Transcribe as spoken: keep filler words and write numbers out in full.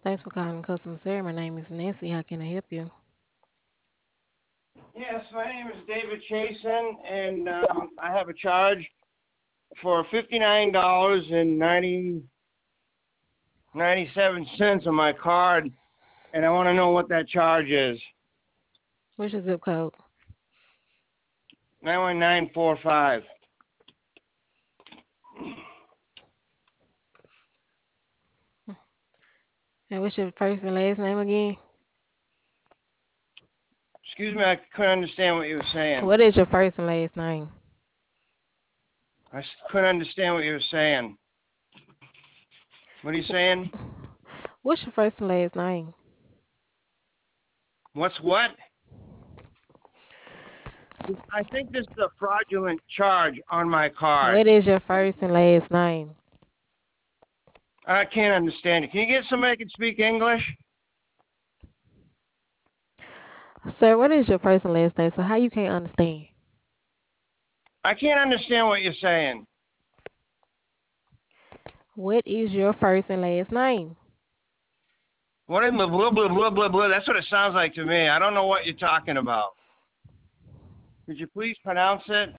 Thanks for calling customer service. My name is Nancy. How can I help you? Yes, my name is David Chasen, and um, I have a charge for fifty-nine dollars and ninety ninety-seven cents on my card, and I want to know what that charge is. What's your zip code? nine one nine four five. And what's your first and last name again? Excuse me, I couldn't understand what you were saying. What is your first and last name? I s- couldn't understand what you were saying. What are you saying? What's your first and last name? What's what? I think this is a fraudulent charge on my card. What is your first and last name? I can't understand it. Can you get somebody that can speak English? Sir, what is your first and last name? So how you can't understand? I can't understand what you're saying. What is your first and last name? What is blah blah blah blah blah blah? That's what it sounds like to me. I don't know what you're talking about. Could you please pronounce it?